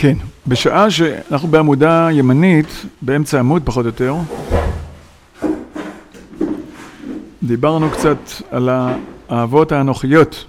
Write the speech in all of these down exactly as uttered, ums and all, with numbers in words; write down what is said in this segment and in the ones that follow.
כן, בשעה שאנחנו בעמודה ימנית, באמצע עמוד פחות או יותר, דיברנו קצת על האהבות האנוכיות.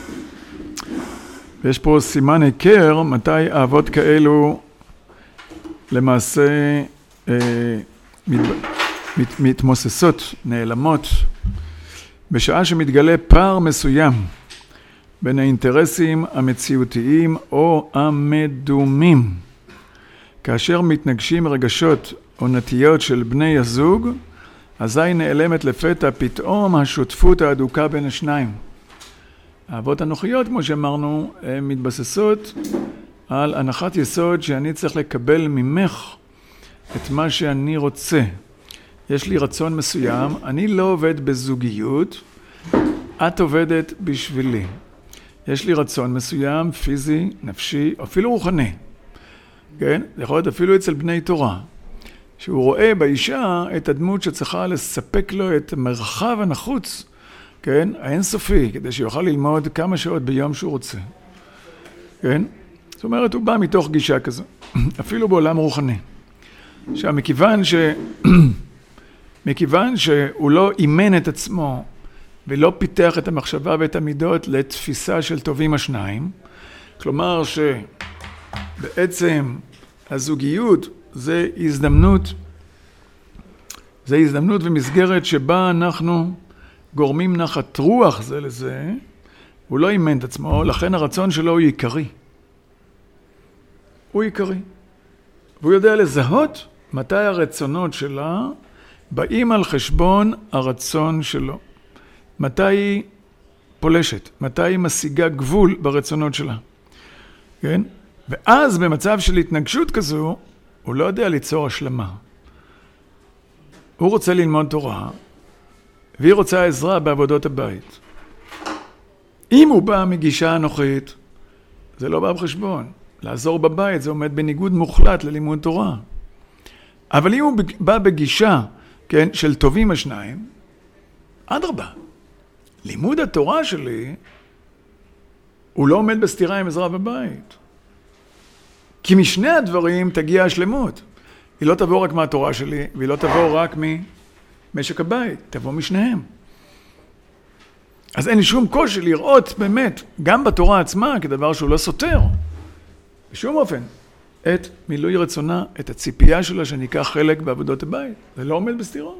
ויש פה סימן היכר מתי אהבות כאלו למעשה אה, מת, מת, מתמוססות, נעלמות, בשעה שמתגלה פער מסוים בין האינטרסים המציאותיים או המדומים. כאשר מתנגשים רגשות או נטיות של בני הזוג, אזי נעלמת לפתע פתאום השותפות האדוקה בין השניים. האהבות הנוחיות, כמו שאמרנו, הן מתבססות על הנחת יסוד שאני צריך לקבל ממך את מה שאני רוצה. יש לי רצון מסוים, אני לא עובד בזוגיות, את עובדת בשבילי. יש לי רצון מסוים, פיזי, נפשי, אפילו רוחני. כן? זה יכול להיות אפילו אצל בני תורה. שהוא רואה באישה את הדמות שצריכה לספק לו את המרחב הנחוץ, כן? האינסופי, כדי שיוכל ללמוד כמה שעות ביום שהוא רוצה. כן? זאת אומרת, הוא בא מתוך גישה כזו, אפילו בעולם רוחני. עכשיו, מכיוון ש... מכיון שהוא לא אימן את עצמו, ולא פיתח את המחשבה ואת המידות לתפיסה של טובים השניים, כלומר שבעצם הזוגיות זה הזדמנות, זה הזדמנות ומסגרת שבה אנחנו גורמים נחת רוח זה לזה, הוא לא אימן את עצמו, לכן הרצון שלו הוא עיקרי. הוא עיקרי. והוא יודע לזהות מתי הרצונות שלה באים על חשבון הרצון שלו. מתי היא פולשת, מתי היא משיגה גבול ברצונות שלה. כן? ואז במצב של התנגשות כזו, הוא לא יודע ליצור השלמה. הוא רוצה ללמוד תורה, והיא רוצה עזרה בעבודות הבית. אם הוא בא מגישה אנוכית, זה לא בא בחשבון. לעזור בבית זה עומד בניגוד מוחלט ללימוד תורה. אבל אם הוא בא בגישה, כן, של טובים השניים, אדרבה. לימוד התורה שלי, הוא לא עומד בסתירה עם עזרה בבית. כי משני הדברים תגיע השלמות. היא לא תבוא רק מהתורה שלי, והיא לא תבוא רק ממשק הבית, תבוא משניהם. אז אין לי שום קושי לראות באמת, גם בתורה עצמה, כדבר שהוא לא סותר, בשום אופן, את מילוי רצונה, את הציפייה שלה שאני אקח חלק בעבודות הבית. זה לא עומד בסתירה.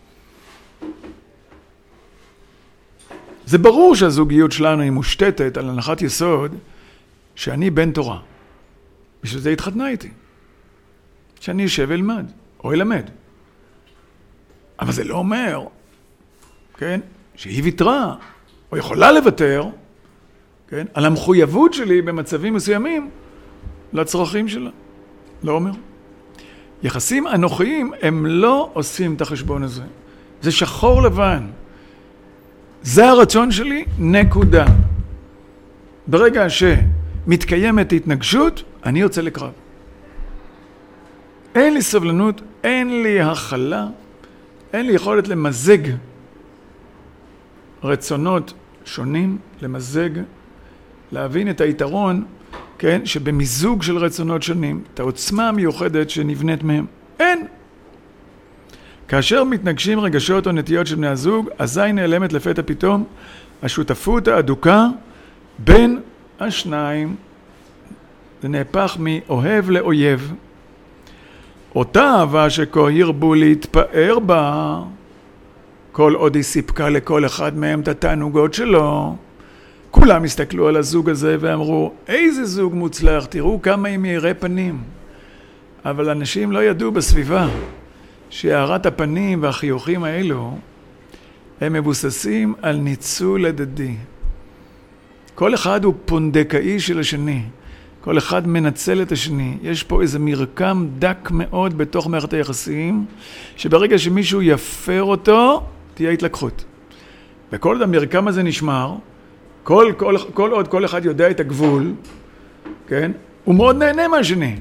זה ברור שהזוגיות שלנו היא מושתתת על הנחת יסוד שאני בן תורה. בשביל זה התחתנה איתי. שאני יושב ואלמד, או ילמד. אבל זה לא אומר, כן, שהיא ויתרה, או יכולה לוותר, כן, על המחויבות שלי במצבים מסוימים לצרכים שלה. לא אומר. יחסים אנוכיים הם לא עושים את החשבון הזה. זה שחור לבן. זה הרצון שלי, נקודה. ברגע שמתקיימת התנגשות, אני יוצא לקרב. אין לי סבלנות, אין לי הכלה, אין לי יכולת למזג רצונות שונים, למזג, להבין את היתרון, כן, שבמיזוג של רצונות שונים, את העוצמה המיוחדת שנבנית מהם. אין. כאשר מתנגשים רגשות או נטיות של בני הזוג, אזי נעלמת לפתע פתאום השותפות האדוקה בין השניים. זה נהפך מאוהב לאויב. אותה אהבה שכה הרבו להתפאר בה, כל עוד היא סיפקה לכל אחד מהם את התענוגות שלו. כולם הסתכלו על הזוג הזה ואמרו, איזה זוג מוצלח, תראו כמה הם מאירי פנים. אבל אנשים לא ידעו בסביבה שהארת הפנים והחיוכים האלו הם מבוססים על ניצול הדדי. כל אחד הוא פונדקאי של השני. כל אחד מנצל את השני. יש פה איזה מרקם דק מאוד בתוך מערכת היחסים, שברגע שמישהו יפר אותו, תהיה התלקחות. וכל עוד המרקם הזה נשמר, כל, כל, כל עוד כל אחד יודע את הגבול, כן? הוא מאוד נהנה מהשני.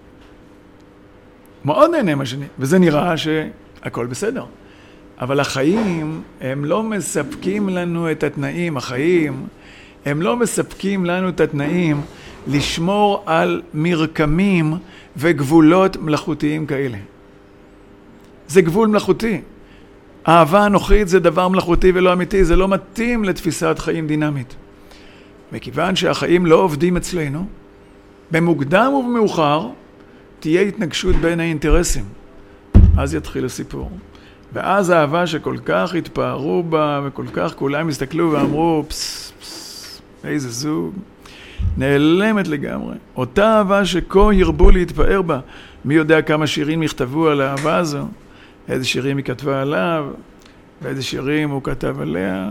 מאוד נהנה מהשני. וזה נראה שהכל בסדר. אבל החיים הם לא מספקים לנו את התנאים. החיים הם לא מספקים לנו את התנאים לשמור על מרקמים וגבולות מלאכותיים כאלה. זה גבול מלאכותי. אהבה אנוכית זה דבר מלאכותי ולא אמיתי, זה לא מתאים לתפיסת חיים דינמית. מכיוון שהחיים לא עובדים אצלנו, במוקדם ובמאוחר תהיה התנגשות בין האינטרסים. אז יתחיל הסיפור. ואז האהבה שכל כך התפארו בה וכל כך כולם הסתכלו ואמרו פס פס איזה זוג, נעלמת לגמרי. אותה אהבה שכה ירבו להתפאר בה. מי יודע כמה שירים יכתבו על האהבה הזו, איזה שירים היא כתבה עליו ואיזה שירים הוא כתב עליה.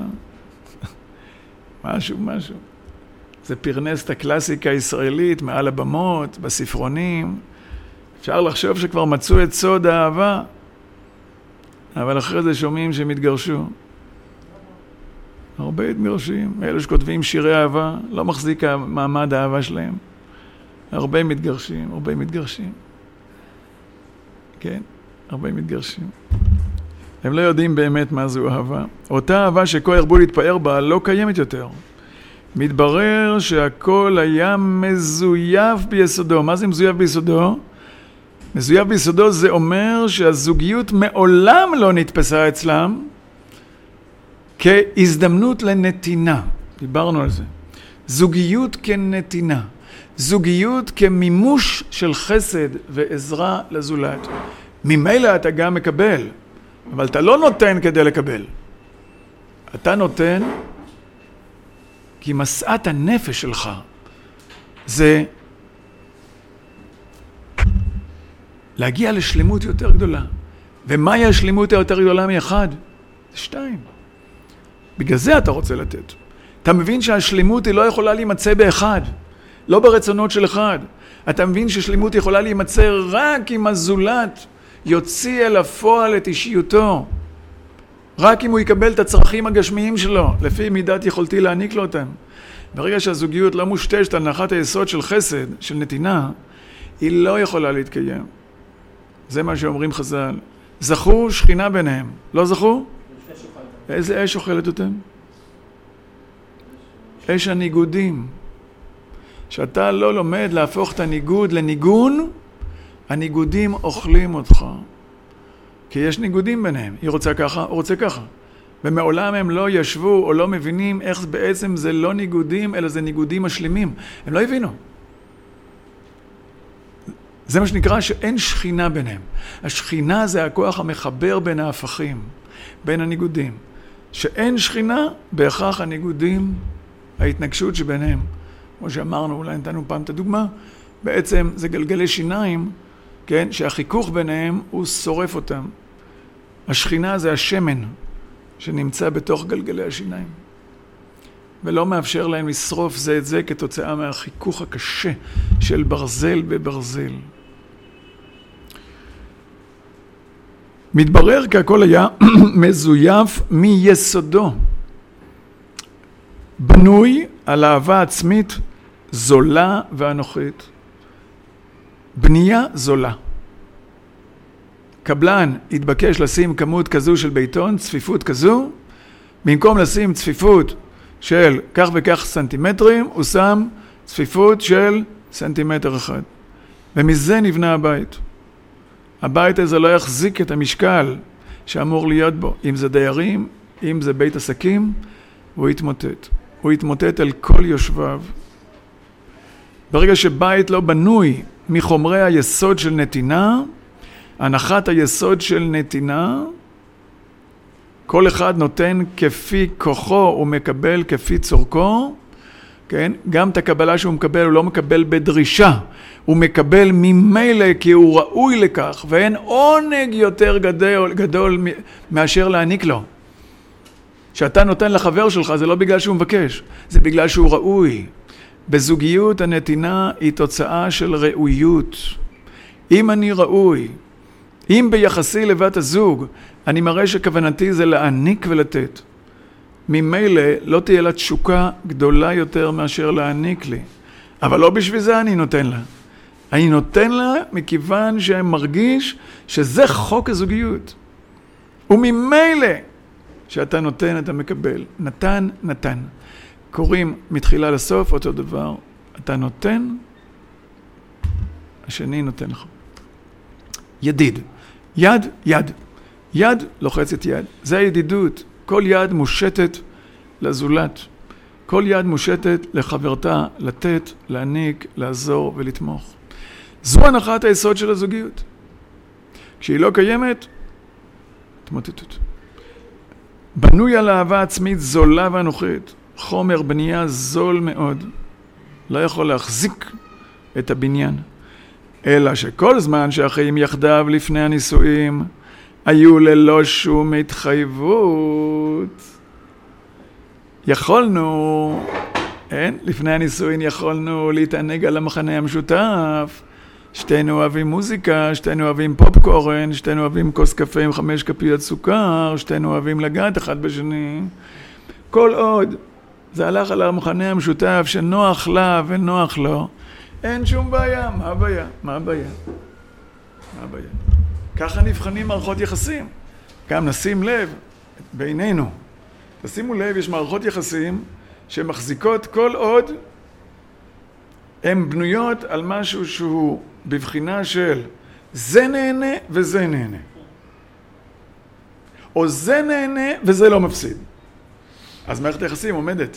משהו משהו. זה פרנס את הקלאסיקה הישראלית מעל הבמות, בספרונים. אפשר לחשוב שכבר מצאו את סוד האהבה, אבל אחרי זה שומעים שהם התגרשו. הרבה התגרשים. אלו שכותבים שירי אהבה, לא מחזיק מעמד האהבה שלהם. הרבה מתגרשים, הרבה מתגרשים. כן, הרבה מתגרשים. הם לא יודעים באמת מה זו אהבה. אותה אהבה שכה ירבו להתפאר בה לא קיימת יותר. מתברר שהכל היה מזויף ביסודו. מה זה מזויף ביסודו? מזויף ביסודו זה אומר שהזוגיות מעולם לא נתפסה אצלם כהזדמנות לנתינה. דיברנו על זה. זוגיות כנתינה. זוגיות כמימוש של חסד ועזרה לזולת. ממילא אתה גם מקבל, אבל אתה לא נותן כדי לקבל. אתה נותן כי משאת הנפש שלך זה להגיע לשלמות יותר גדולה. ומהי השלמות היותר גדולה מאחד? זה שתיים. בגלל זה אתה רוצה לתת. אתה מבין שהשלמות היא לא יכולה להימצא באחד, לא ברצונות של אחד. אתה מבין ששלמות יכולה להימצא רק אם הזולת יוציא אל הפועל את אישיותו. רק אם הוא יקבל את הצרכים הגשמיים שלו, לפי מידת יכולתי להעניק לו אותם. ברגע שהזוגיות לא מושתשת על הנחת היסוד של חסד, של נתינה, היא לא יכולה להתקיים. זה מה שאומרים חז"ל. זכו שכינה ביניהם. לא זכו? איזה אש אוכלת אותם? אש הניגודים. שאתה לא לומד להפוך את הניגוד לניגון, הניגודים אוכלים אותך. כי יש ניגודים ביניהם. היא רוצה ככה, הוא רוצה ככה. ומעולם הם לא ישבו או לא מבינים איך בעצם זה לא ניגודים, אלא זה ניגודים משלימים. הם לא הבינו. זה מה שנקרא שאין שכינה ביניהם. השכינה זה הכוח המחבר בין ההפכים, בין הניגודים. שאין שכינה, בהכרח הניגודים, ההתנגשות שביניהם. כמו שאמרנו, אולי נתנו פעם את הדוגמה, בעצם זה גלגלי שיניים, כן? שהחיכוך ביניהם הוא שורף אותם. השכינה זה השמן שנמצא בתוך גלגלי השיניים. ולא מאפשר להם לשרוף זה את זה כתוצאה מהחיכוך הקשה של ברזל בברזל. מתברר כי הכל היה מזויף מיסודו. בנוי על אהבה עצמית זולה ואנוכית. בנייה זולה. קבלן התבקש לשים כמות כזו של ביתון, צפיפות כזו, במקום לשים צפיפות של כך וכך סנטימטרים, הוא שם צפיפות של סנטימטר אחד. ומזה נבנה הבית. הבית הזה לא יחזיק את המשקל שאמור להיות בו. אם זה דיירים, אם זה בית עסקים, הוא יתמוטט. הוא יתמוטט על כל יושביו. ברגע שבית לא בנוי מחומרי היסוד של נתינה, הנחת היסוד של נתינה, כל אחד נותן כפי כוחו ומקבל כפי צורכו, כן? גם את הקבלה שהוא מקבל הוא לא מקבל בדרישה, הוא מקבל ממילא כי הוא ראוי לכך, ואין עונג יותר גדול, גדול מאשר להעניק לו. שאתה נותן לחבר שלך זה לא בגלל שהוא מבקש, זה בגלל שהוא ראוי. בזוגיות הנתינה היא תוצאה של ראויות. אם אני ראוי, אם ביחסי לבת הזוג, אני מראה שכוונתי זה להעניק ולתת. ממילא לא תהיה לה תשוקה גדולה יותר מאשר להעניק לי. אבל לא בשביל זה אני נותן לה. אני נותן לה מכיוון שמרגיש שזה חוק הזוגיות. וממילא שאתה נותן אתה מקבל. נתן, נתן. קוראים מתחילה לסוף אותו דבר. אתה נותן, השני נותן לך. ידיד. יד, יד. יד לוחצת יד. זה הידידות. כל יד מושטת לזולת. כל יד מושטת לחברתה, לתת, להעניק, לעזור ולתמוך. זו הנחת היסוד של הזוגיות. כשהיא לא קיימת, תמוטטות. בנוי על אהבה עצמית זולה ואנוכית. חומר בנייה זול מאוד. לא יכול להחזיק את הבניין. אלא שכל זמן שהחיים יחדיו לפני הנישואים היו ללא שום התחייבות. יכולנו, אין? לפני הנישואין יכולנו להתענג על המחנה המשותף. שתינו אוהבים מוזיקה, שתינו אוהבים פופקורן, שתינו אוהבים כוס קפה עם חמש כפיות סוכר, שתינו אוהבים לגעת אחד בשני. כל עוד זה הלך על המחנה המשותף שנוח לה ונוח לו, אין שום בעיה. מה הבעיה? מה הבעיה? מה הבעיה? ככה נבחנים מערכות יחסים. גם נשים לב בינינו. תשימו לב, יש מערכות יחסים שמחזיקות כל עוד הן בנויות על משהו שהוא בבחינה של זה נהנה וזה נהנה. או זה נהנה וזה לא מפסיד. אז מערכת היחסים עומדת.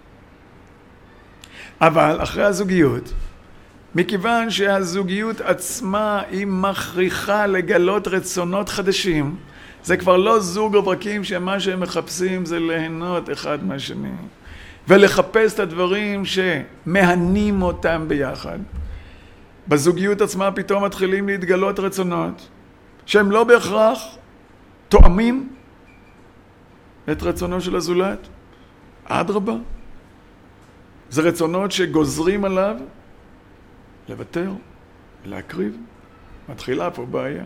אבל אחרי הזוגיות, מכיוון שהזוגיות עצמה היא מכריחה לגלות רצונות חדשים, זה כבר לא זוג רווקים שמה שהם מחפשים זה ליהנות אחד מהשני. ולחפש את הדברים שמהנים אותם ביחד. בזוגיות עצמה פתאום מתחילים להתגלות רצונות שהם לא בהכרח תואמים את רצונו של הזולת. אדרבה. זה רצונות שגוזרים עליו לוותר, להקריב. מתחילה פה בעיה.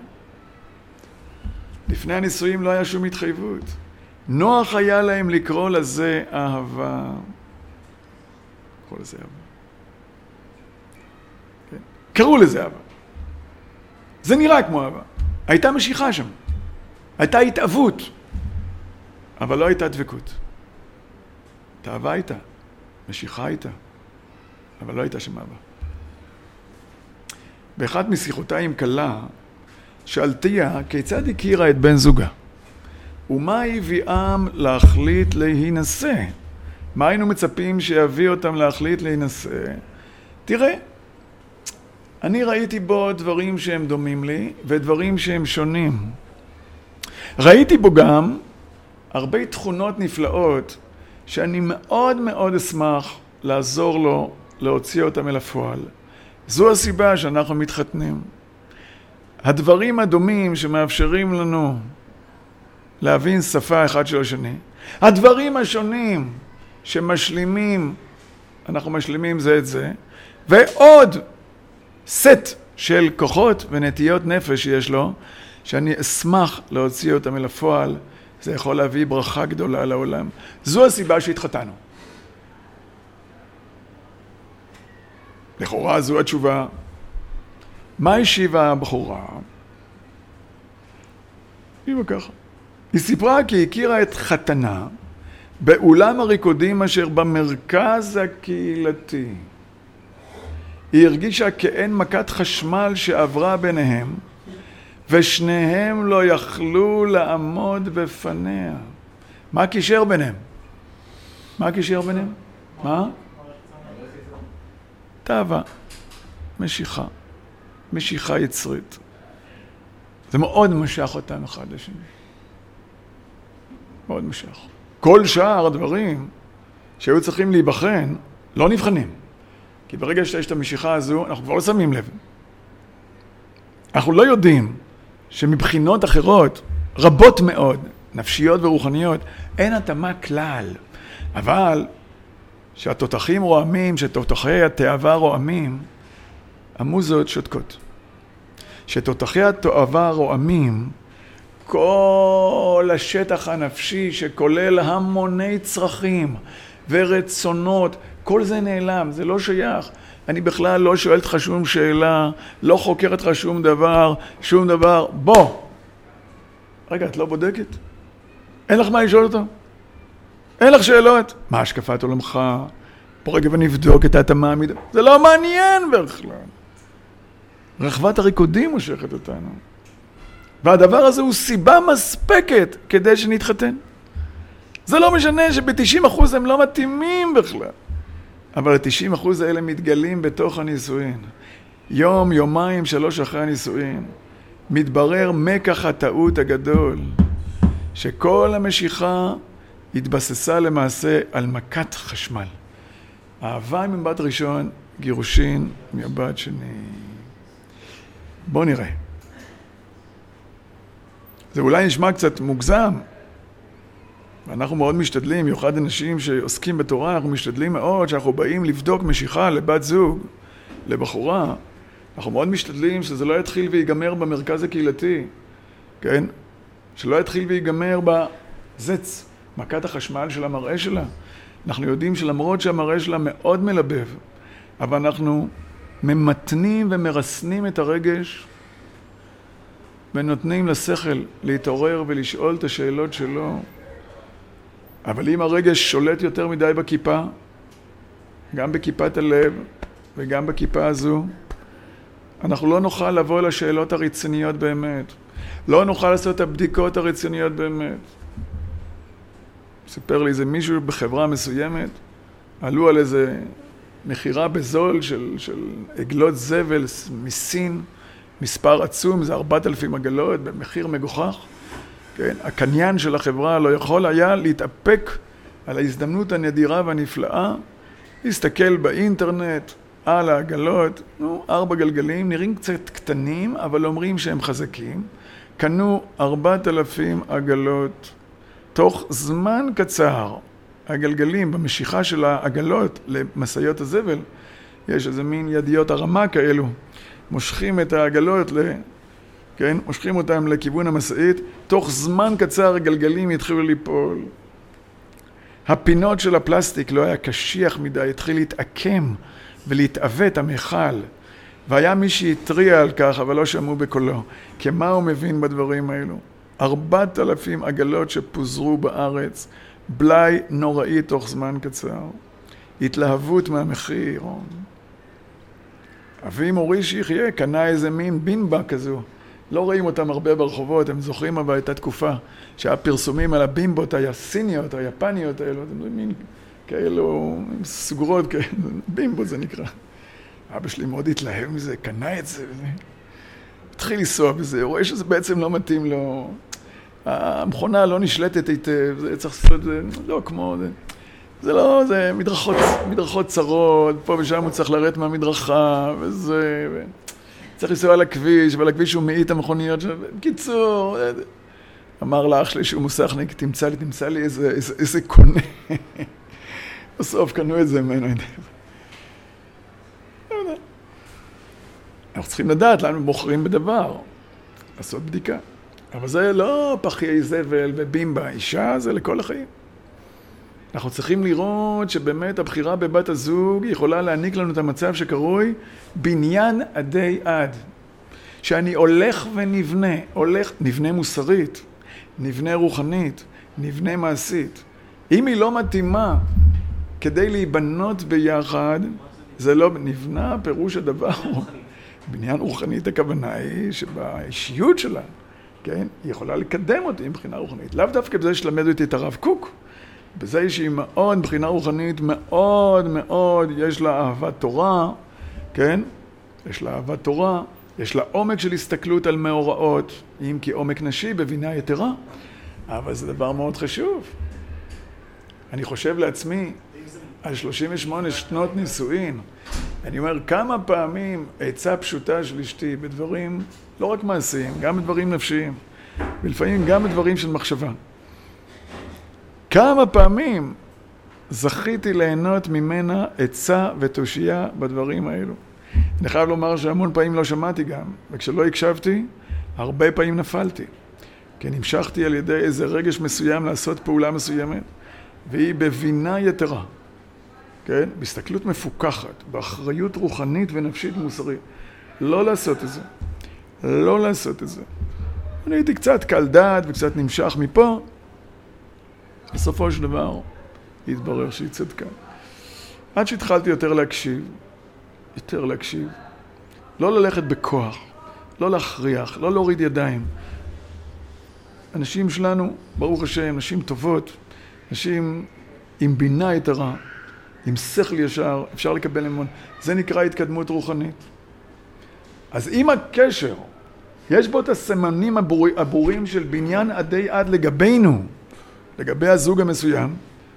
לפני הנישואים לא היה שום התחייבות. נוח היה להם לקרוא לזה אהבה. לקרוא לזה אהבה. כן. קראו לזה אהבה. זה נראה כמו אהבה. הייתה משיכה שם. הייתה התאהבות. אבל לא הייתה דבקות. תאהבה הייתה. משיכה הייתה. אבל לא הייתה שם אהבה. באחת משיחותיי עם כלה, שאלתיה כיצד הכירה את בן זוגה. ומה הביאם להחליט להינשא? מה היינו מצפים שיביא אותם להחליט להינשא? תראה, אני ראיתי בו דברים שהם דומים לי ודברים שהם שונים. ראיתי בו גם הרבה תכונות נפלאות שאני מאוד מאוד אשמח לעזור לו להוציא אותם אל הפועל. זו הסיבה שאנחנו מתחתנים. הדברים הדומים שמאפשרים לנו להבין שפה אחד של השני. הדברים השונים שמשלימים, אנחנו משלימים זה את זה, ועוד סט של כוחות ונטיות נפש שיש לו, שאני אשמח להוציא אותם אל הפועל, זה יכול להביא ברכה גדולה לעולם. זו הסיבה שהתחתנו. לכאורה זו התשובה. מה השיבה הבחורה? היא ככה. היא סיפרה כי הכירה את חתנה באולם הריקודים אשר במרכז הקהילתי. היא הרגישה כאין מכת חשמל שעברה ביניהם, ושניהם לא יכלו לעמוד בפניה. מה קישר ביניהם? מה קישר ביניהם? מה? תאווה, משיכה, משיכה יצרית. זה מאוד משך אותם אחד לשני. מאוד משך. כל שאר הדברים שהיו צריכים להיבחן, לא נבחנים. כי ברגע שיש את המשיכה הזו, אנחנו כבר לא שמים לב. אנחנו לא יודעים שמבחינות אחרות, רבות מאוד, נפשיות ורוחניות, אין התאמה כלל. אבל שהתותחים רועמים, שתותחי התאווה רועמים, המוזות שותקות. שתותחי התאווה רועמים, כל השטח הנפשי שכולל המוני צרכים ורצונות, כל זה נעלם, זה לא שייך. אני בכלל לא שואלת לך שום שאלה, לא חוקרת לך שום דבר, שום דבר. בוא. רגע, את לא בודקת? אין לך מה לשאול אותו? אין לך שאלות? מה השקפת עולמך? בוא רגע ונבדוק את ההתאמה המידה. זה לא מעניין בכלל. רחבת הריקודים מושכת אותנו. והדבר הזה הוא סיבה מספקת כדי שנתחתן. זה לא משנה שב-תשעים אחוז הם לא מתאימים בכלל. אבל ה-תשעים אחוז האלה מתגלים בתוך הנישואין. יום, יומיים, שלוש אחרי הנישואין. מתברר מקח הטעות הגדול. שכל המשיכה התבססה למעשה על מכת חשמל. אהבה ממבט ראשון, גירושין ממבט שני. בואו נראה. זה אולי נשמע קצת מוגזם. אנחנו מאוד משתדלים, במיוחד אנשים שעוסקים בתורה, אנחנו משתדלים מאוד שאנחנו באים לבדוק משיכה לבת זוג, לבחורה. אנחנו מאוד משתדלים שזה לא יתחיל ויגמר במרכז הקהילתי, כן? שלא יתחיל ויגמר בזץ, מכת החשמל של המראה שלה. אנחנו יודעים שלמרות שהמראה שלה מאוד מלבב, אבל אנחנו ממתנים ומרסנים את הרגש, ונותנים לשכל להתעורר ולשאול את השאלות שלו. אבל אם הרגש שולט יותר מדי בכיפה, גם בכיפת הלב וגם בכיפה הזו, אנחנו לא נוכל לבוא לשאלות הרציניות באמת. לא נוכל לעשות את הבדיקות הרציניות באמת. סיפר לי איזה מישהו בחברה מסוימת, עלו על איזה מחירה בזול של, של עגלות זבל מסין, מספר עצום, זה ארבעת אלפים עגלות, במחיר מגוחך. כן? הקניין של החברה לא יכול היה להתאפק על ההזדמנות הנדירה והנפלאה, להסתכל באינטרנט על העגלות, נו, ארבע גלגלים, נראים קצת קטנים, אבל אומרים שהם חזקים. קנו ארבעת אלפים עגלות, תוך זמן קצר, הגלגלים במשיכה של העגלות למסעיות הזבל, יש איזה מין ידיות הרמה כאלו, מושכים את העגלות, ל... כן? מושכים אותם לכיוון המסעית, תוך זמן קצר הגלגלים התחילו ליפול. הפינות של הפלסטיק לא היה קשיח מדי, התחיל להתעקם ולהתעוות המכל. והיה מי שהתריע על כך, אבל לא שמעו בקולו. כי מה הוא מבין בדברים האלו? ארבעת אלפים עגלות שפוזרו בארץ, בלי נוראי תוך זמן קצר. התלהבות מהמחיר. אבי מורי שיחיה קנה איזה מין בינבה כזו. לא רואים אותם הרבה ברחובות, הם זוכרים אבל הייתה תקופה שהיה פרסומים על הבימבות היסיניות, היפניות האלו, אתם רואים מין כאלו סגורות כאלו, בימבות זה נקרא. אבא שלי מאוד התלהב מזה, קנה את זה, התחיל לנסוע בזה, הוא רואה שזה בעצם לא מתאים לו, המכונה לא נשלטת היטב, זה צריך לעשות את זה, לא כמו, זה, זה לא, זה מדרכות, מדרכות צרות, פה ושם הוא צריך לרדת מהמדרכה, וזה, ו... צריך לנסוע על הכביש, ועל הכביש הוא מעיט המכוניות שלו, בקיצור, אמר לאח שלי שהוא מוסכניק, תמצא לי, תמצא לי איזה, איזה, איזה קונה. בסוף קנו את זה ממנו. אנחנו צריכים לדעת לאן מוכרים בדבר, לעשות בדיקה. אבל זה לא פחי זבל ובימבה, אישה זה לכל החיים. אנחנו צריכים לראות שבאמת הבחירה בבת הזוג יכולה להעניק לנו את המצב שקרוי בניין עדי עד. שאני הולך ונבנה, הולך, נבנה מוסרית, נבנה רוחנית, נבנה מעשית. אם היא לא מתאימה כדי להיבנות ביחד, זה לא נבנה, פירוש הדבר. בניין רוחנית הכוונה היא שבאישיות שלה, כן, היא יכולה לקדם אותי מבחינה רוחנית. לאו דווקא בזה שלמד אותי את הרב קוק, בזה שהיא מאוד, מבחינה רוחנית, מאוד מאוד, יש לה אהבת תורה, כן? יש לה אהבת תורה, יש לה עומק של הסתכלות על מאורעות, אם כי עומק נשי בבינה יתרה, אבל זה דבר מאוד חשוב. אני חושב לעצמי, על שלושים ושמונה שנות נישואין, אני אומר, כמה פעמים עצה פשוטה של אשתי בדברים, לא רק מעשיים, גם בדברים נפשיים, ולפעמים גם בדברים של מחשבה. כמה פעמים זכיתי ליהנות ממנה עצה ותושייה בדברים האלו. אני חייב לומר שהמון פעמים לא שמעתי גם, וכשלא הקשבתי, הרבה פעמים נפלתי. כי נמשכתי על ידי איזה רגש מסוים לעשות פעולה מסוימת, והיא בבינה יתרה. כן? בהסתכלות מפוקחת, באחריות רוחנית ונפשית מוסרית. לא לעשות את זה. לא לעשות את זה. אני הייתי קצת קל דעת וקצת נמשך מפה, בסופו של דבר התברר שהיא צדקה. עד שהתחלתי יותר להקשיב, יותר להקשיב, לא ללכת בכוח, לא להכריח, לא להוריד ידיים. אנשים שלנו, ברוך השם, נשים טובות, נשים עם בינה יתרה, עם שכל ישר, אפשר לקבל אמון. זה נקרא התקדמות רוחנית. אז אם הקשר, יש בו את הסמנים הבור... הבורים של בניין עדי עד לגבינו, לגבי הזוג המסוים,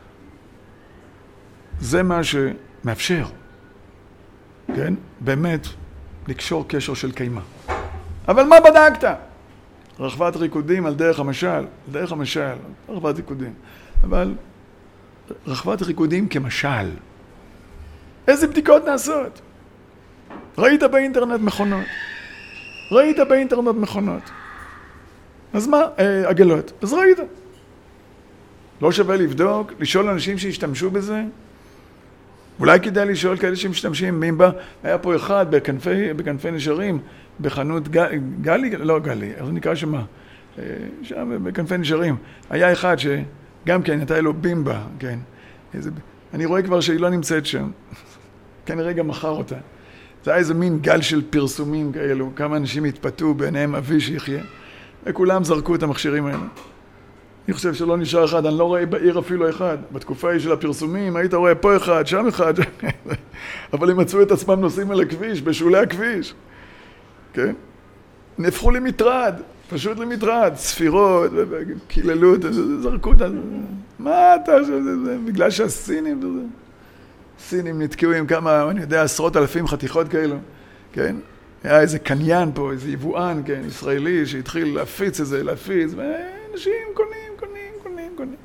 זה מה שמאפשר, כן? באמת, לקשור קשר של קיימה. אבל מה בדקת? רחבת ריקודים על דרך המשל, על דרך המשל, רחבת ריקודים. אבל רחבת ריקודים כמשל. איזה בדיקות נעשות? ראית באינטרנט מכונות. ראית באינטרנט מכונות. אז מה? אה, עגלות. אז ראית. לא שווה לבדוק, לשאול אנשים שהשתמשו בזה? אולי כדאי לשאול כאלה שמשתמשים, מי בא? היה פה אחד בכנפי, בכנפי נשרים, בחנות ג, גלי, לא גלי, איך זה נקרא שמה? שם בכנפי נשרים. היה אחד שגם כן, הייתה לו בימבה, כן. איזה, אני רואה כבר שהיא לא נמצאת שם. כנראה גם מחר אותה. זה היה איזה מין גל של פרסומים כאלו, כמה אנשים התפתו, ביניהם אבי שיחיה, וכולם זרקו את המכשירים האלה. אני חושב שלא נשאר אחד, אני לא רואה בעיר אפילו אחד. בתקופה היא של הפרסומים, היית רואה פה אחד, שם אחד, אבל הם מצאו את עצמם נוסעים על הכביש, בשולי הכביש. כן? נהפכו למטרד, פשוט למטרד, ספירות, קיללות, זרקו אותה. מה אתה חושב? בגלל שהסינים, זה... סינים נתקעו עם כמה, אני יודע, עשרות אלפים חתיכות כאלו, כן? היה איזה קניין פה, איזה יבואן, כן, ישראלי, שהתחיל להפיץ את זה, להפיץ, ואנשים קונים, קונים, קונים, קונים.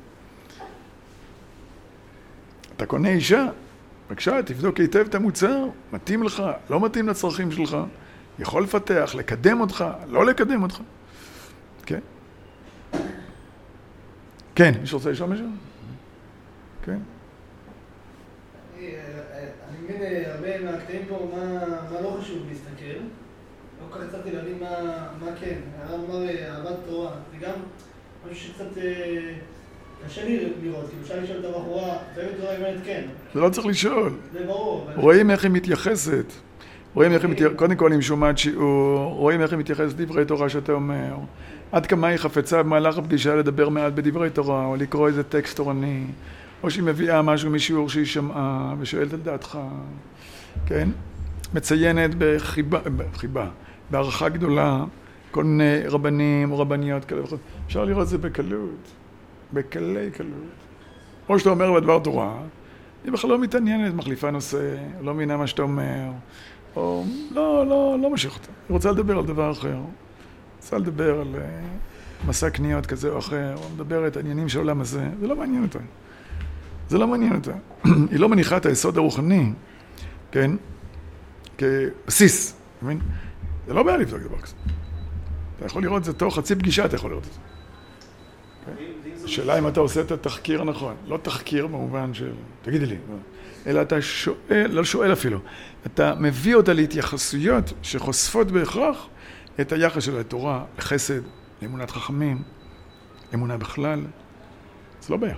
אתה קונה אישה, בבקשה, תבדוק היטב את המוצר, מתאים לך, לא מתאים לצרכים שלך, יכול לפתח, לקדם אותך, לא לקדם אותך. כן? כן, מי שרוצה לשאול משהו? כן? אני מבין הרבה מהקטעים פה, מה לא חשוב להסתכל. לא כל כך הצלחתי להבין מה כן. הרב אמר אהבת תורה. זה גם משהו שקצת קשה לי לראות. כי אפשר לשאול את הבחורה, זה אוהבת תורה, היא אומרת כן. זה לא צריך לשאול. זה ברור. רואים איך היא מתייחסת. רואים איך היא מתייחסת, קודם כל עם שומעת שיעור, רואים איך היא מתייחסת לדברי תורה שאתה אומר. עד כמה היא חפצה במהלך הפגישה לדבר מעט בדברי תורה, או לקרוא איזה טקסט תורני. או שהיא מביאה משהו משיעור שהיא שמעה ושואלת על דעתך, כן? מציינת בחיבה, בחיבה, בערכה גדולה, כל מיני רבנים או רבניות כאלה וכו'. אפשר לראות את זה בקלות, בקלי קלות. או שאתה אומר בדבר תורה, היא בכלל לא מתעניינת, מחליפה נושא, לא מבינה מה שאתה אומר, או לא, לא, לא משך אותה. היא רוצה לדבר על דבר אחר. רוצה לדבר על מסע קניות כזה או אחר, או מדברת על עניינים של העולם הזה, זה לא מעניין אותה. זה לא מעניין אותה. היא לא מניחה את היסוד הרוחני, כן? כבסיס, מבין? זה לא בעיה לבדוק דבר כזה. אתה יכול לראות את זה תוך חצי פגישה, אתה יכול לראות את זה. השאלה אם אתה עושה את התחקיר הנכון. לא תחקיר במובן של, תגידי לי, אלא אתה שואל, לא שואל אפילו, אתה מביא אותה להתייחסויות שחושפות בהכרח את היחס של התורה, לחסד, לאמונת חכמים, אמונה בכלל. זה לא בעיה.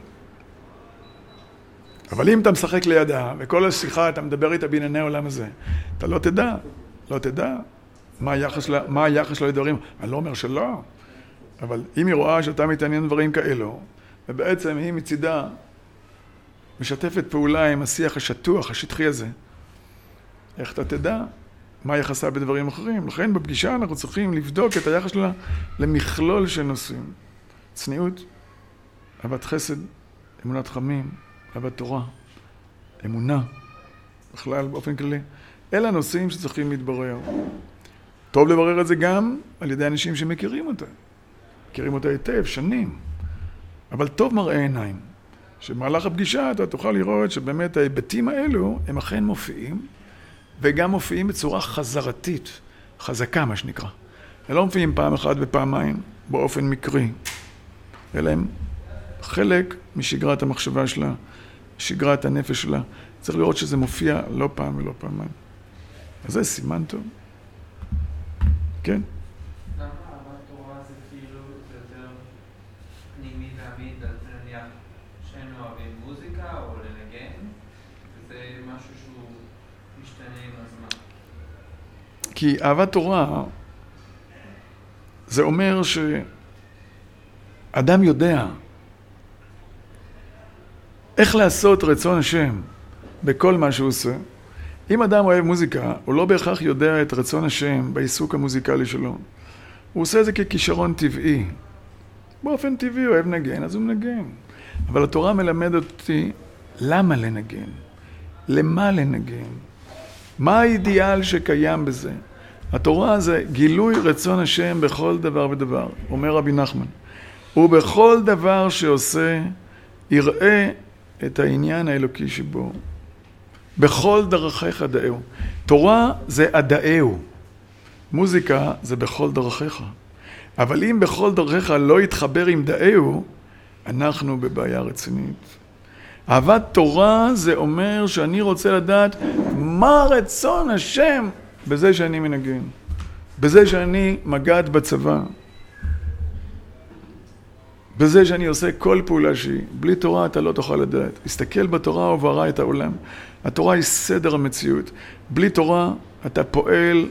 אבל אם אתה משחק לידה, וכל השיחה אתה מדבר איתה בענייני העולם הזה, אתה לא תדע, לא תדע מה היחס, מה היחס שלו לדברים. אני לא אומר שלא, אבל אם היא רואה שאתה מתעניין דברים כאלו, ובעצם היא מצידה משתפת פעולה עם השיח השטוח, השטחי הזה, איך אתה תדע מה יחסה בדברים אחרים? לכן בפגישה אנחנו צריכים לבדוק את היחס שלה למכלול של נושאים. צניעות, אהבת חסד, אמונת חכמים, אהבת תורה, אמונה, בכלל באופן כללי. אלה הנושאים שצריכים להתברר. טוב לברר את זה גם על ידי אנשים שמכירים אותה. מכירים אותה היטב, שנים. אבל טוב מראה עיניים. שבמהלך הפגישה אתה תוכל לראות שבאמת ההיבטים האלו הם אכן מופיעים, וגם מופיעים בצורה חזרתית, חזקה מה שנקרא. הם לא מופיעים פעם אחת ופעמיים באופן מקרי, אלא הם חלק משגרת המחשבה שלה, שגרת הנפש שלה. צריך לראות שזה מופיע לא פעם ולא פעמיים. אז זה סימן טוב. כן? למה אהבת תורה זה כאילו יותר פנימי תמיד, נניח שהם אוהבים מוזיקה או לנגן, זה משהו שהוא משתנה עם הזמן. כי אהבת תורה זה אומר שאדם יודע איך לעשות רצון השם בכל מה שהוא עושה. אם אדם אוהב מוזיקה, הוא לא בהכרח יודע את רצון השם בעיסוק המוזיקלי שלו. הוא עושה את זה ככישרון טבעי. באופן טבעי הוא אוהב נגן, אז הוא מנגן. אבל התורה מלמד אותי למה לנגן, למה לנגן, מה האידיאל שקיים בזה. התורה זה גילוי רצון השם בכל דבר ודבר, אומר רבי נחמן. ובכל דבר שעושה, יראה את העניין האלוקי שבו. בכל דרכיך דאהו. תורה זה אדאהו. מוזיקה זה בכל דרכיך. אבל אם בכל דרכיך לא יתחבר עם דאהו, אנחנו בבעיה רצינית. אהבת תורה זה אומר שאני רוצה לדעת מה רצון השם בזה שאני מנגן, בזה שאני מגד בצבא, בזה שאני עושה כל פעולה שהיא. בלי תורה אתה לא תוכל לדעת. תסתכל בתורה וברא את העולם. התורה היא סדר המציאות. בלי תורה אתה פועל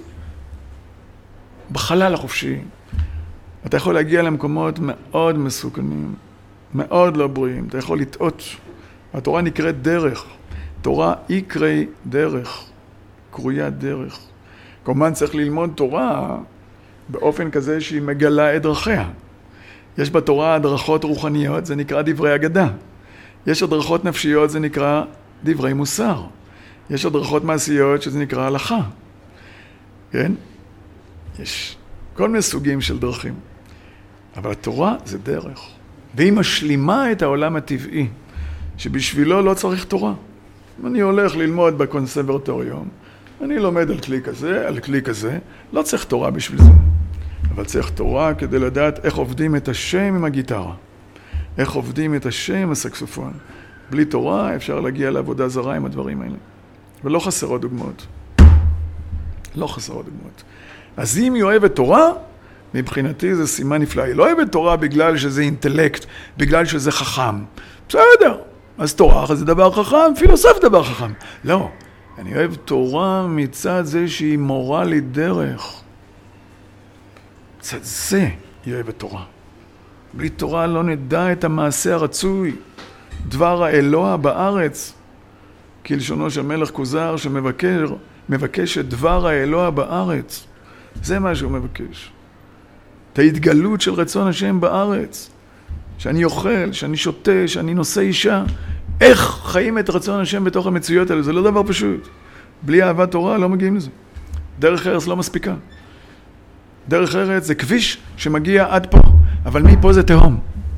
בחלל החופשי. אתה יכול להגיע למקומות מאוד מסוכנים, מאוד לא בריאים. אתה יכול לטעות. התורה נקראת דרך. תורה יקרי דרך, קרויה דרך. כמובן צריך ללמוד תורה באופן כזה שהיא מגלה את דרכיה. יש בתורה הדרכות רוחניות, זה נקרא דברי אגדה. יש הדרכות נפשיות, זה נקרא דברי מוסר. יש הדרכות מעשיות, שזה נקרא הלכה. כן? יש כל מיני סוגים של דרכים. אבל התורה זה דרך. והיא משלימה את העולם הטבעי, שבשבילו לא צריך תורה. אם אני הולך ללמוד בקונסרבטוריום, אני לומד על כלי כזה, על כלי כזה, לא צריך תורה בשביל זה. אבל צריך תורה כדי לדעת איך עובדים את השם עם הגיטרה. איך עובדים את השם עם הסקסופון. בלי תורה אפשר להגיע לעבודה זרה עם הדברים האלה. ולא חסרות דוגמאות. לא חסרות דוגמאות. אז אם היא אוהבת תורה, מבחינתי זה סימן נפלא. היא לא אוהבת תורה בגלל שזה אינטלקט, בגלל שזה חכם. בסדר. אז תורה זה דבר חכם, פילוסוף דבר חכם. לא. אני אוהב תורה מצד זה שהיא מורלית דרך. מצד זה היא אוהבת תורה. בלי תורה לא נדע את המעשה הרצוי. דבר האלוה בארץ. כלשונו של מלך כוזר שמבקש מבקש את דבר האלוה בארץ. זה מה שהוא מבקש. את ההתגלות של רצון השם בארץ. שאני אוכל, שאני שותה, שאני נושא אישה. איך חיים את רצון השם בתוך המציאות האלה? זה לא דבר פשוט. בלי אהבת תורה לא מגיעים לזה. דרך ארץ לא מספיקה. דרך ארץ זה כביש שמגיע עד פה, אבל מפה זה תהום.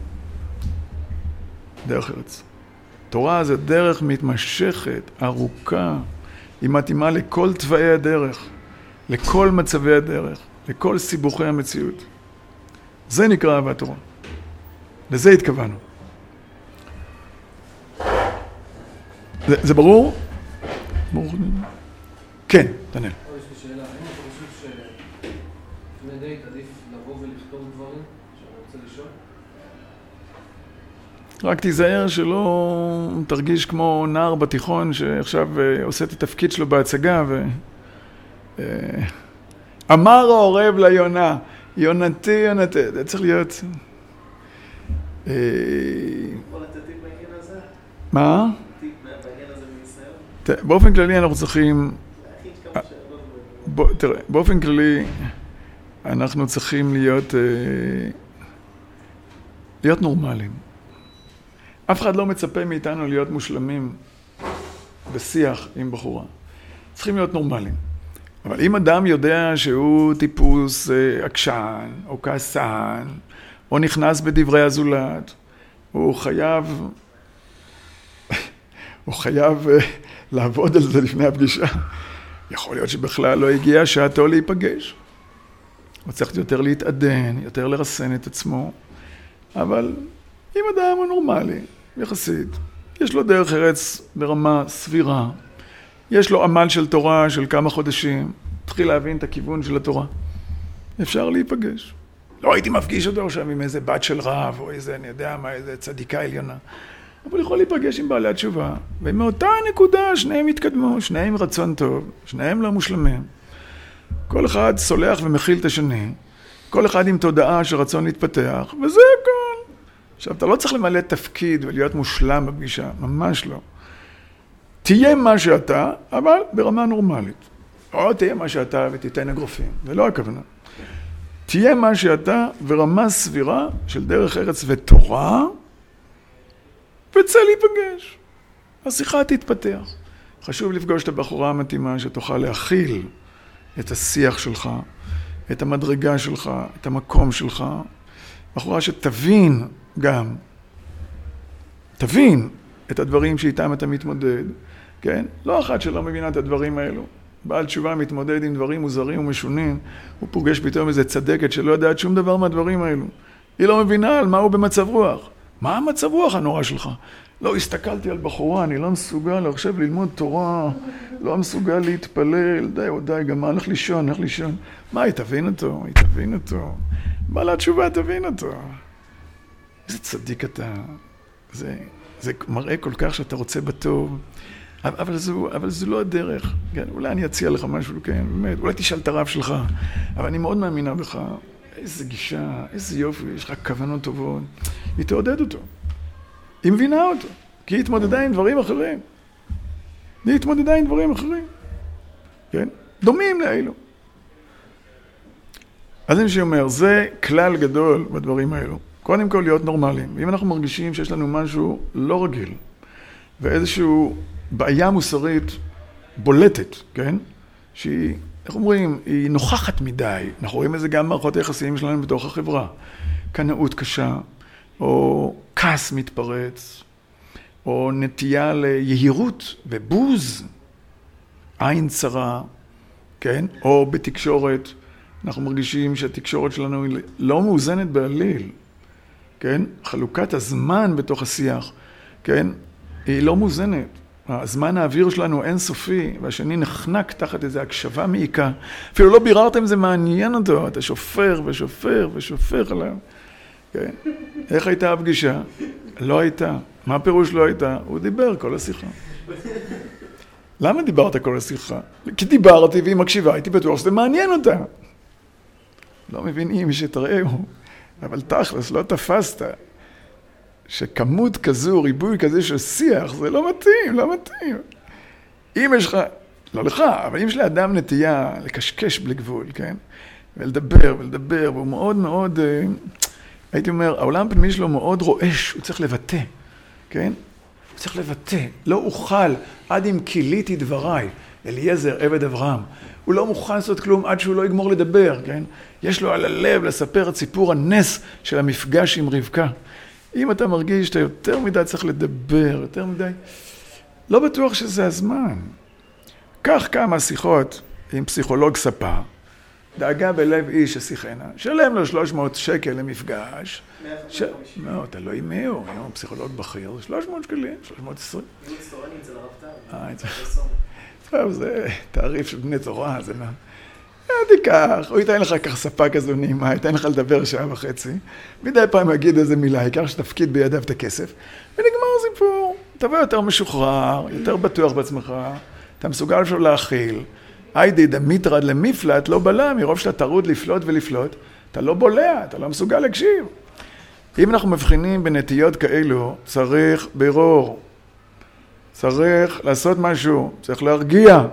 דרך ארץ. תורה זה דרך מתמשכת, ארוכה. היא מתאימה לכל תוואי הדרך, לכל מצבי הדרך, לכל סיבוכי המציאות. זה נקרא אהבת תורה. לזה התכוונו. זה, זה ברור? ברור? כן, דניאל. יש לי שאלה, האם אתה חושב שלפני דייט עדיף לבוא ולכתוב דברים שאני רוצה לשאול? רק תיזהר שלא תרגיש כמו נער בתיכון שעכשיו עושה את התפקיד שלו בהצגה ו... אמר העורב ליונה, יונתי, יונתי, זה צריך להיות... יכול לתת טיפ בעניין הזה? מה? טיפ בעניין הזה מניסיון? באופן כללי אנחנו צריכים... תראה, באופן כללי אנחנו צריכים להיות... להיות נורמליים. אף אחד לא מצפה מאיתנו להיות מושלמים בשיח עם בחורה. צריכים להיות נורמליים. אבל אם אדם יודע שהוא טיפוס עקשן או כעסן, או נכנס בדברי הזולת, הוא חייב, הוא חייב לעבוד על זה לפני הפגישה. יכול להיות שבכלל לא הגיע שעתו להיפגש. הוא צריך יותר להתעדן, יותר לרסן את עצמו. אבל אם אדם הוא נורמלי, יחסית, יש לו דרך ארץ ברמה סבירה, יש לו עמל של תורה של כמה חודשים, תתחיל להבין את הכיוון של התורה. אפשר להיפגש. לא הייתי מפגיש אותו עכשיו עם איזה בת של רב, או איזה, אני יודע מה, איזה צדיקה עליונה. אבל יכול להיפגש עם בעלי התשובה, ומאותה נקודה שניהם התקדמו, שניהם רצון טוב, שניהם לא מושלמים. כל אחד סולח ומכיל את השני, כל אחד עם תודעה של רצון להתפתח, וזה הכל. עכשיו, אתה לא צריך למלא תפקיד ולהיות מושלם בפגישה, ממש לא. תהיה מה שאתה, אבל ברמה נורמלית. או תהיה מה שאתה ותיתן אגרופים, זה לא הכוונה. תהיה מה שאתה ורמה סבירה של דרך ארץ ותורה, וצא להיפגש. השיחה תתפתח. חשוב לפגוש את הבחורה המתאימה שתוכל להכיל את השיח שלך, את המדרגה שלך, את המקום שלך. בחורה שתבין גם, תבין את הדברים שאיתם אתה מתמודד, כן? לא אחת שלא מבינה את הדברים האלו. בעל תשובה מתמודד עם דברים מוזרים ומשונים, הוא פוגש פתאום איזה צדקת שלא יודעת שום דבר מהדברים האלו. היא לא מבינה על מה הוא במצב רוח. מה המצב רוח הנורא שלך? לא, הסתכלתי על בחורה, אני לא מסוגל עכשיו ללמוד תורה, לא מסוגל להתפלל, די, או די, גם מה, הלך לישון, הלך לישון. מה, היא תבין אותו, היא תבין אותו. בעלת תשובה, תבין אותו. איזה צדיק אתה. זה, זה מראה כל כך שאתה רוצה בטוב. אבל זו, אבל זו לא הדרך. כן, אולי אני אציע לך משהו, כן, באמת, אולי תשאל את הרב שלך. אבל אני מאוד מאמינה בך. איזה גישה, איזה יופי, יש לך כוונות טובות. היא תעודד אותו. היא מבינה אותו. כי היא התמודדה עם דברים אחרים. היא התמודדה עם דברים אחרים. כן? דומים לאלו. אז אני שאומר, זה כלל גדול בדברים האלו. קודם כל להיות נורמליים. ואם אנחנו מרגישים שיש לנו משהו לא רגיל, ואיזשהו בעיה מוסרית בולטת, כן? שהיא, איך אומרים, היא נוכחת מדי. אנחנו רואים את זה גם מערכות היחסים שלנו בתוך החברה. קנאות קשה, או כעס מתפרץ, או נטייה ליהירות ובוז, עין צרה, כן? או בתקשורת, אנחנו מרגישים שהתקשורת שלנו היא לא מאוזנת בעליל, כן? חלוקת הזמן בתוך השיח, כן? היא לא מאוזנת. הזמן האוויר שלנו אינסופי, והשני נחנק תחת איזו הקשבה מעיקה. אפילו לא ביררתם אם זה מעניין אותו, אתה שופר ושופר ושופר עליו. כן? איך הייתה הפגישה? לא הייתה. מה הפירוש לא הייתה? הוא דיבר כל השיחה. למה דיברת כל השיחה? כי דיברתי והיא מקשיבה, הייתי בטוח שזה מעניין אותה. לא מבינים שתראו, אבל תכלס לא תפסת. שכמות כזו, ריבוי כזה של שיח, זה לא מתאים, לא מתאים. אם יש לך, לא לך, אבל אם יש לאדם נטייה לקשקש בלי גבול, כן? ולדבר ולדבר, והוא מאוד מאוד, הייתי אומר, העולם הפנימי שלו מאוד רועש, הוא צריך לבטא, כן? הוא צריך לבטא, לא אוכל עד אם קיליתי דבריי, אליעזר, עבד אברהם. הוא לא מוכן לעשות כלום עד שהוא לא יגמור לדבר, כן? יש לו על הלב לספר את סיפור הנס של המפגש עם רבקה. אם אתה מרגיש שאתה יותר מדי צריך לדבר, יותר מדי, לא בטוח שזה הזמן. כך כמה שיחות עם פסיכולוג ספה, דאגה בלב איש השיחנה, שלם לו שלוש מאות שקל למפגש. ש... לא, אתה לא עם מי הוא, היום פסיכולוג בכיר, שלוש מאות שקלים, שלוש מאות עשרים. ניהול סטורני אצל הרב אה, טוב, זה תעריף של בני תורה, זה לא... תיקח, הוא ייתן לך כך ספה כזו נעימה, ייתן לך לדבר שעה וחצי, מדי פעם יגיד איזה מילה, יקר שתפקיד בידיו את הכסף, ונגמר סיפור. תבוא יותר משוחרר, יותר בטוח בעצמך, אתה מסוגל אפשר להכיל. היידי דמיטרד למפלט לא בלע, מרוב שאתה טרוד לפלוט ולפלוט, אתה לא בולע, אתה לא מסוגל להקשיב. אם אנחנו מבחינים בנטיות כאלו, צריך בירור, צריך לעשות משהו, צריך להרגיע,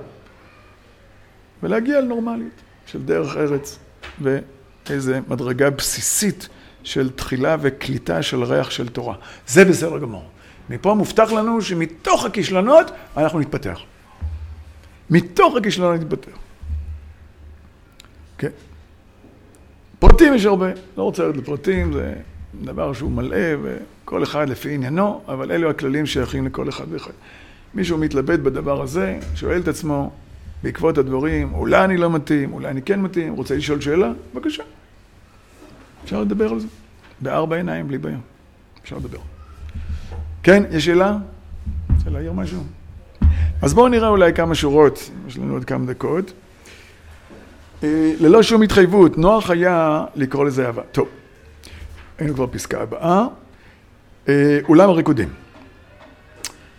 ולהגיע לנורמלית של דרך ארץ ואיזה מדרגה בסיסית של תחילה וקליטה של ריח של תורה. זה בסדר גמור. מפה מובטח לנו שמתוך הכישלונות אנחנו נתפתח. מתוך הכישלונות נתפתח. כן. פרטים יש הרבה, לא רוצה לראות לפרטים, זה דבר שהוא מלא וכל אחד לפי עניינו, אבל אלו הכללים שייכים לכל אחד ואחד. מישהו מתלבט בדבר הזה, שואל את עצמו, בעקבות הדברים, אולי אני לא מתאים, אולי אני כן מתאים, רוצה לשאול שאלה? בבקשה. אפשר לדבר על זה. בארבע עיניים, בלי ביום. אפשר לדבר. כן, יש שאלה? רוצה להעיר משהו? אז בואו נראה אולי כמה שורות, יש לנו עוד כמה דקות. ללא שום התחייבות, נוח היה לקרוא לזה אהבה. טוב, היינו כבר פסקה הבאה. אולם הריקודים.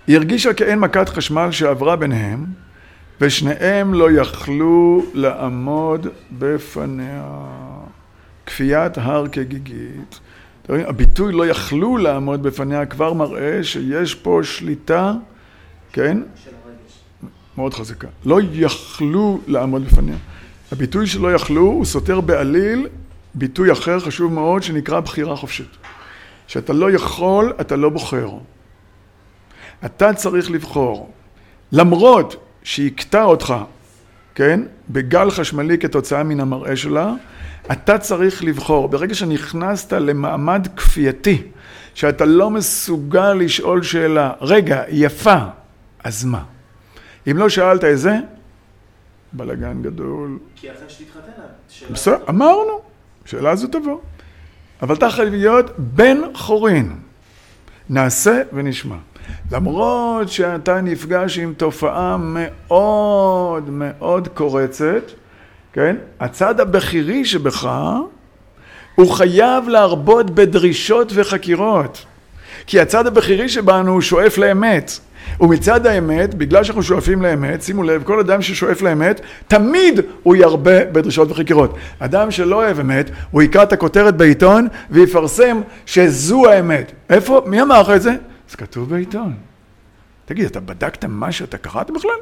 היא הרגישה כאין מכת חשמל שעברה ביניהם, ושניהם לא יכלו לעמוד בפניה. כפיית הר כגיגית. הביטוי לא יכלו לעמוד בפניה כבר מראה שיש פה שליטה, כן? של הרגש. מאוד חזקה. לא יכלו לעמוד בפניה. הביטוי שלא יכלו הוא סותר בעליל ביטוי אחר חשוב מאוד שנקרא בחירה חופשית. שאתה לא יכול, אתה לא בוחר. אתה צריך לבחור. למרות שיקטע אותך, כן? בגל חשמלי כתוצאה מן המראה שלה, אתה צריך לבחור. ברגע שנכנסת למעמד כפייתי, שאתה לא מסוגל לשאול שאלה, רגע, יפה, אז מה? אם לא שאלת את זה, בלגן גדול. כי אחרי שתתחתן, בסדר, אמרנו, שאלה זו תבוא. אבל אתה חייב להיות בן חורין. נעשה ונשמע. למרות שאתה נפגש עם תופעה מאוד מאוד קורצת, כן? הצד הבכירי שבך, הוא חייב להרבות בדרישות וחקירות. כי הצד הבכירי שבנו הוא שואף לאמת. ומצד האמת, בגלל שאנחנו שואפים לאמת, שימו לב, כל אדם ששואף לאמת, תמיד הוא ירבה בדרישות וחקירות. אדם שלא אוהב אמת, הוא יקרא את הכותרת בעיתון ויפרסם שזו האמת. איפה? מי אמר לך את זה? זה כתוב בעיתון. תגיד, אתה בדקת מה שאתה קראת בכלל?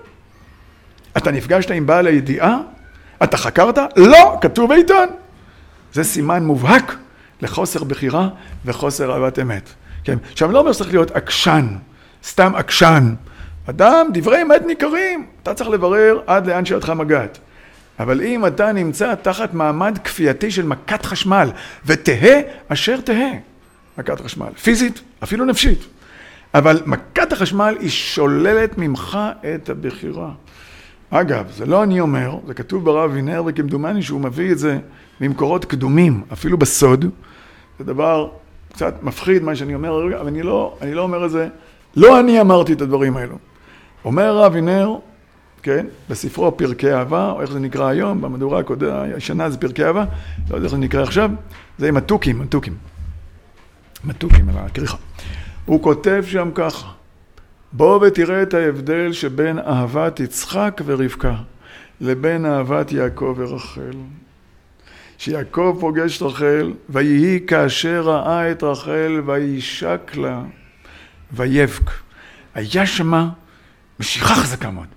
אתה נפגשת עם בעל הידיעה? אתה חקרת? לא, כתוב בעיתון. זה סימן מובהק לחוסר בחירה וחוסר אהבת אמת. כן? עכשיו, אני לא אומר שצריך להיות עקשן, סתם עקשן. אדם, דברי אמת ניכרים, אתה צריך לברר עד לאן שידך מגעת. אבל אם אתה נמצא תחת מעמד כפייתי של מכת חשמל, ותהה אשר תהה, מכת חשמל, פיזית, אפילו נפשית. אבל מכת החשמל היא שוללת ממך את הבחירה. אגב, זה לא אני אומר, זה כתוב ברב אבינר, וכמדומני שהוא מביא את זה ממקורות קדומים, אפילו בסוד. זה דבר קצת מפחיד מה שאני אומר, אבל אני לא, אני לא אומר את זה, לא אני אמרתי את הדברים האלו. אומר רב אבינר, כן, בספרו פרקי אהבה, או איך זה נקרא היום, במדורה הקודמת, השנה זה פרקי אהבה, לא יודע איך זה נקרא עכשיו, זה מתוקים, מתוקים. מתוקים על הכריכה. הוא כותב שם ככה, בוא ותראה את ההבדל שבין אהבת יצחק ורבקה, לבין אהבת יעקב ורחל. שיעקב פוגש את רחל, ויהי כאשר ראה את רחל, וישק לה, ויבק. היה שמה משיכה חזקה מאוד.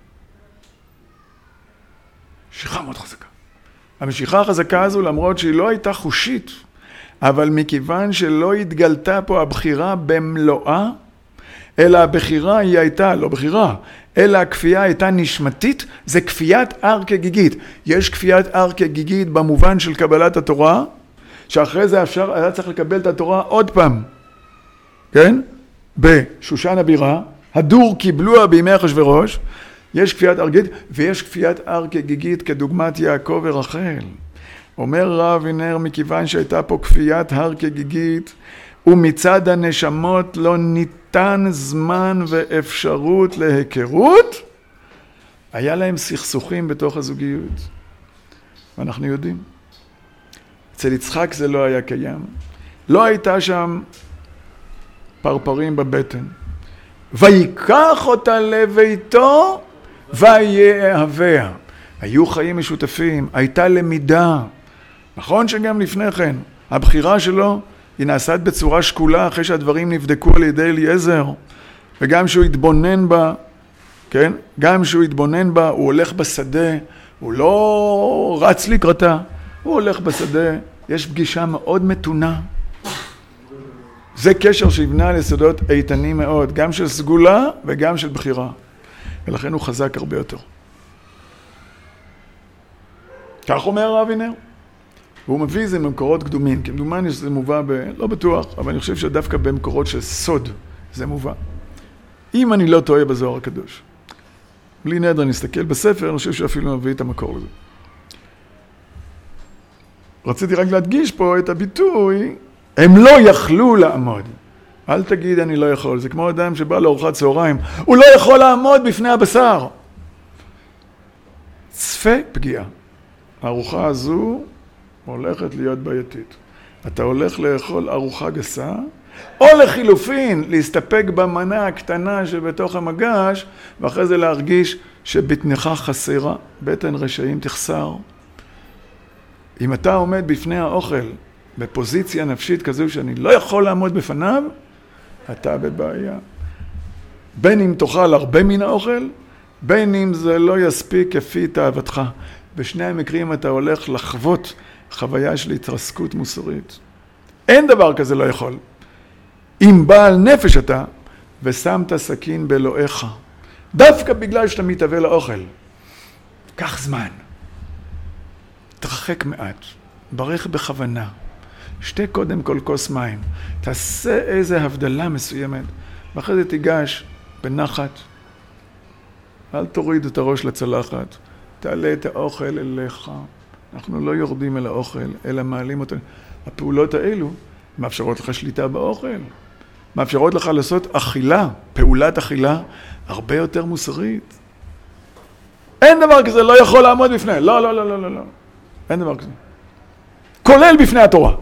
משיכה מאוד חזקה. המשיכה החזקה הזו, למרות שהיא לא הייתה חושית, אבל מכיוון שלא התגלתה פה הבחירה במלואה, אלא הבחירה היא הייתה, לא בחירה, אלא הכפייה הייתה נשמתית, זה כפיית הר כגיגית. יש כפיית הר כגיגית במובן של קבלת התורה, שאחרי זה אפשר, היה צריך לקבל את התורה עוד פעם. כן? בשושן הבירה, הדור קיבלוה בימי אחשוורוש, יש כפיית הר כגיגית, ויש כפיית הר כגיגית כדוגמת יעקב ורחל. אומר רב אבינר, מכיוון שהייתה פה כפיית הר כגיגית, ומצד הנשמות לא ניתן זמן ואפשרות להיכרות, היה להם סכסוכים בתוך הזוגיות. ואנחנו יודעים. אצל יצחק זה לא היה קיים. לא הייתה שם פרפרים בבטן. ויקח אותה לביתו ויאהביה. היו חיים משותפים, הייתה למידה. נכון שגם לפני כן, הבחירה שלו היא נעשית בצורה שקולה אחרי שהדברים נבדקו על ידי אליעזר, וגם שהוא התבונן בה, כן? גם שהוא התבונן בה, הוא הולך בשדה, הוא לא רץ לקראתה, הוא הולך בשדה, יש פגישה מאוד מתונה. זה קשר שיבנה על יסודות איתנים מאוד, גם של סגולה וגם של בחירה. ולכן הוא חזק הרבה יותר. כך אומר רב אבינר. והוא מביא זה ממקורות קדומים, כמדומני שזה מובא ב... לא בטוח, אבל אני חושב שדווקא במקורות של סוד זה מובא. אם אני לא טועה בזוהר הקדוש. בלי נדר, נסתכל בספר, אני חושב שאפילו מביא את המקור לזה. רציתי רק להדגיש פה את הביטוי, הם לא יכלו לעמוד. אל תגיד אני לא יכול, זה כמו אדם שבא לארוחת צהריים, הוא לא יכול לעמוד בפני הבשר. צפה פגיעה. הארוחה הזו הולכת להיות בעייתית. אתה הולך לאכול ארוחה גסה, או לחילופין, להסתפק במנה הקטנה שבתוך המגש, ואחרי זה להרגיש שבטנך חסרה, בטן רשעים תחסר. אם אתה עומד בפני האוכל, בפוזיציה נפשית כזו שאני לא יכול לעמוד בפניו, אתה בבעיה. בין אם תאכל הרבה מן האוכל, בין אם זה לא יספיק כפי תאוותך. בשני המקרים אתה הולך לחוות חוויה של התרסקות מוסרית. אין דבר כזה לא יכול. אם בעל נפש אתה, ושמת סכין באלוהיך, דווקא בגלל שאתה מתהווה לאוכל, קח זמן. תרחק מעט, ברך בכוונה. שתה קודם כל כוס מים. תעשה איזו הבדלה מסוימת, ואחרי זה תיגש בנחת. אל תוריד את הראש לצלחת. תעלה את האוכל אליך. אנחנו לא יורדים אל האוכל, אלא מעלים אותו. הפעולות האלו מאפשרות לך שליטה באוכל. מאפשרות לך לעשות אכילה, פעולת אכילה, הרבה יותר מוסרית. אין דבר כזה, לא יכול לעמוד בפני. לא, לא, לא, לא, לא, לא. אין דבר כזה. כולל בפני התורה.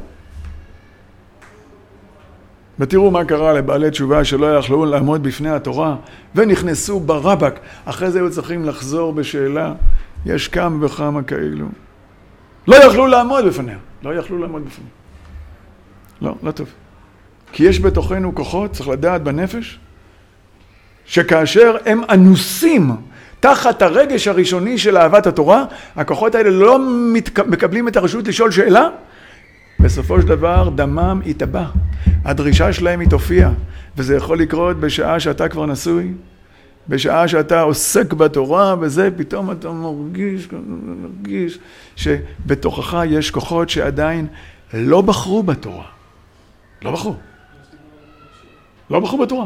ותראו מה קרה לבעלי תשובה שלא יכלו לעמוד בפני התורה, ונכנסו ברבק. אחרי זה היו צריכים לחזור בשאלה, יש כמה וכמה כאלו. לא יכלו לעמוד בפניה. לא יכלו לעמוד בפניה. לא, לא טוב. כי יש בתוכנו כוחות, צריך לדעת בנפש, שכאשר הם אנוסים תחת הרגש הראשוני של אהבת התורה, הכוחות האלה לא מתק... מקבלים את הרשות לשאול שאלה, בסופו של דבר דמם יתבע. הדרישה שלהם היא תופיע, וזה יכול לקרות בשעה שאתה כבר נשוי, בשעה שאתה עוסק בתורה, וזה פתאום אתה מרגיש, מרגיש שבתוכך יש כוחות שעדיין לא בחרו בתורה. לא בחרו. לא בחרו בתורה.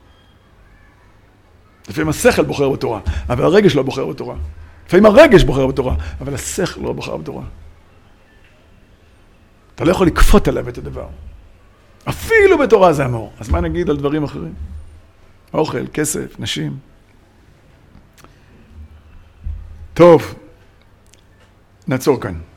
לפעמים השכל בוחר בתורה, אבל הרגש לא בוחר בתורה. לפעמים הרגש בוחר בתורה, אבל השכל לא בוחר בתורה. אתה לא יכול לקפות עליו את הדבר. אפילו בתורה זה אמור. אז מה נגיד על דברים אחרים? אוכל, כסף, נשים. טוב, נעצור כאן.